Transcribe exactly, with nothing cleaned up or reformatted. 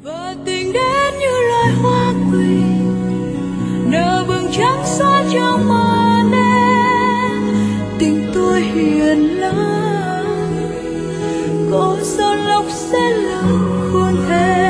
và tình đến như loài hoa quỳ nở bừng trắng xóa trong màn đêm. Tình tôi hiền lắm có gió lốc sẽ lặng khuôn thế